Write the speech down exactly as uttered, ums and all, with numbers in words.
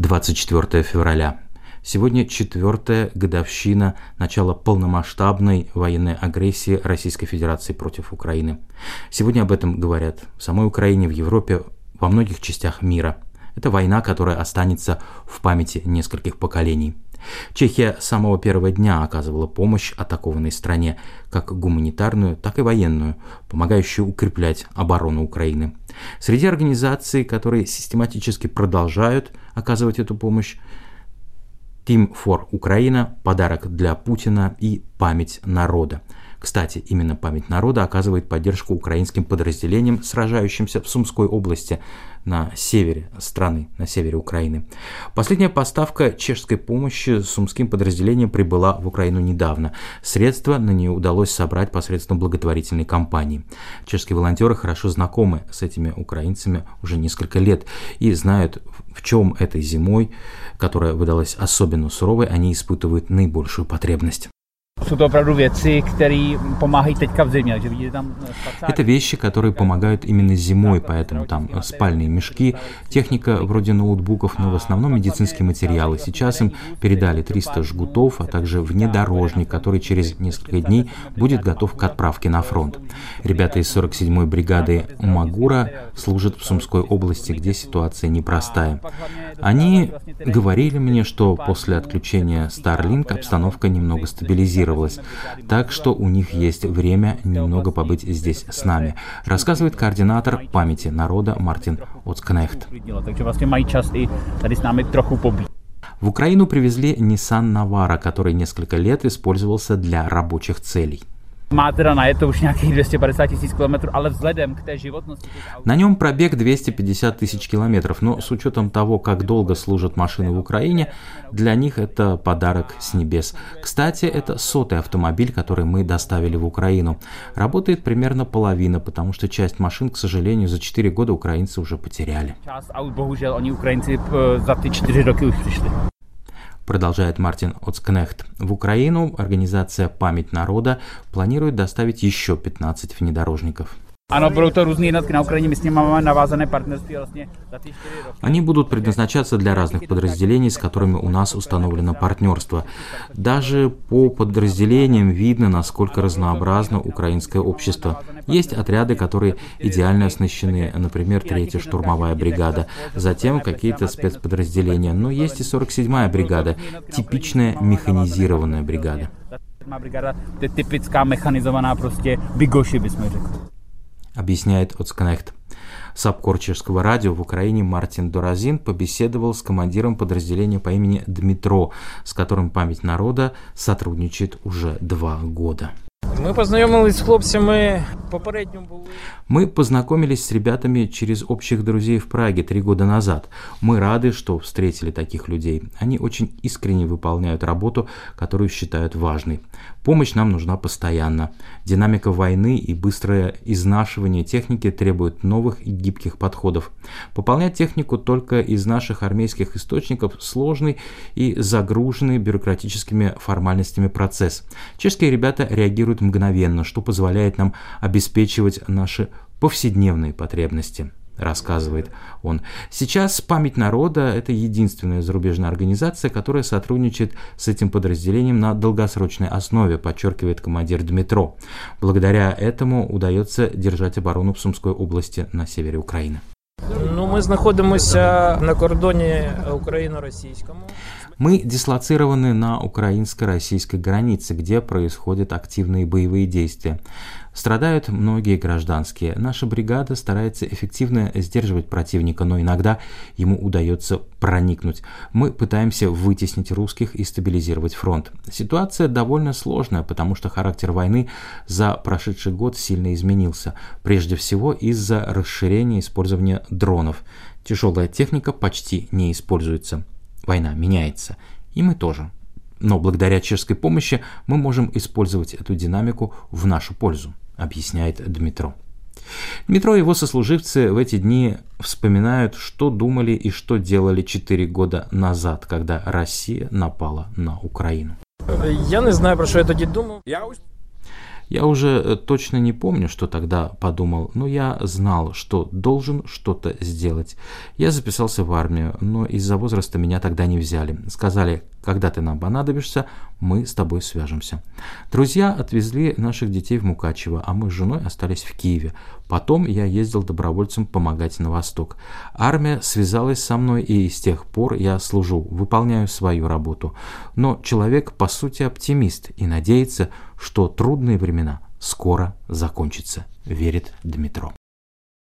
двадцать четвёртое февраля. Сегодня четвертая годовщина начала полномасштабной военной агрессии Российской Федерации против Украины. Сегодня об этом говорят в самой Украине, в Европе, во многих частях мира. Это война, которая останется в памяти нескольких поколений. Чехия с самого первого дня оказывала помощь атакованной стране, как гуманитарную, так и военную, помогающую укреплять оборону Украины. Среди организаций, которые систематически продолжают оказывать эту помощь, Team for Ukraine, подарок для Путина и память народа. Кстати, именно память народа оказывает поддержку украинским подразделениям, сражающимся в Сумской области на севере страны, на севере Украины. Последняя поставка чешской помощи сумским подразделениям прибыла в Украину недавно. Средства на нее удалось собрать посредством благотворительной кампании. Чешские волонтеры хорошо знакомы с этими украинцами уже несколько лет и знают, в чем этой зимой, которая выдалась особенно суровой, они испытывают наибольшую потребность. Это вещи, которые помогают именно зимой, поэтому там спальные мешки, техника вроде ноутбуков, но в основном медицинские материалы. Сейчас им передали триста жгутов, а также внедорожник, который через несколько дней будет готов к отправке на фронт. Ребята из сорок седьмой бригады Магура служат в Сумской области, где ситуация непростая. Они говорили мне, что после отключения Starlink обстановка немного стабилизировалась. Так что у них есть время немного побыть здесь с нами, рассказывает координатор памяти народа Мартин Оцкнехт. В Украину привезли Nissan Navara, который несколько лет использовался для рабочих целей. На нем пробег двести пятьдесят тысяч километров, но с учетом того, как долго служат машины в Украине, для них это подарок с небес. Кстати, это сотый автомобиль, который мы доставили в Украину. Работает примерно половина, потому что часть машин, к сожалению, за четыре года украинцы уже потеряли. Продолжает Мартин Оцкнехт. В Украину организация «Память народа» планирует доставить еще пятнадцать внедорожников. Они будут предназначаться для разных подразделений, с которыми у нас установлено партнерство. Даже по подразделениям видно, насколько разнообразно украинское общество. Есть отряды, которые идеально оснащены, например, третья штурмовая бригада, затем какие-то спецподразделения, но есть и сорок седьмая бригада, типичная механизированная бригада. Объясняет Оцкнехт. Сапкор чешского радио в Украине Мартин Доразин побеседовал с командиром подразделения по имени Дмитро, с которым память народа сотрудничает уже два года. Мы познакомились с хлопцами попередньо были. Мы познакомились с ребятами через общих друзей в Праге три года назад. Мы рады, что встретили таких людей. Они очень искренне выполняют работу, которую считают важной. Помощь нам нужна постоянно. Динамика войны и быстрое изнашивание техники требуют новых и гибких подходов. Пополнять технику только из наших армейских источников сложный и загруженный бюрократическими формальностями процесс. Чешские ребята реагируют мгновенно, что позволяет нам обеспечивать наши повседневные потребности, рассказывает он. Сейчас «Память народа» — это единственная зарубежная организация, которая сотрудничает с этим подразделением на долгосрочной основе, подчеркивает командир Дмитро. Благодаря этому удается держать оборону в Сумской области на севере Украины. Ну, мы находимся на кордоне украино-российскому. Мы дислоцированы на украинско-российской границе, где происходят активные боевые действия. Страдают многие гражданские. Наша бригада старается эффективно сдерживать противника, но иногда ему удается проникнуть. Мы пытаемся вытеснить русских и стабилизировать фронт. Ситуация довольно сложная, потому что характер войны за прошедший год сильно изменился. Прежде всего из-за расширения использования дронов. Тяжелая техника почти не используется. Война меняется, и мы тоже. Но благодаря чешской помощи мы можем использовать эту динамику в нашу пользу, объясняет Дмитро. Дмитро и его сослуживцы в эти дни вспоминают, что думали и что делали четыре года назад, когда Россия напала на Украину. Я не знаю, про что я тогда думал. Я уже точно не помню, что тогда подумал, но я знал, что должен что-то сделать. Я записался в армию, но из-за возраста меня тогда не взяли. Сказали, когда ты нам понадобишься, мы с тобой свяжемся. Друзья отвезли наших детей в Мукачево, а мы с женой остались в Киеве. Потом я ездил добровольцем помогать на восток. Армия связалась со мной, и с тех пор я служу, выполняю свою работу. Но человек, по сути, оптимист и надеется, что трудные времена скоро закончатся, верит Дмитро.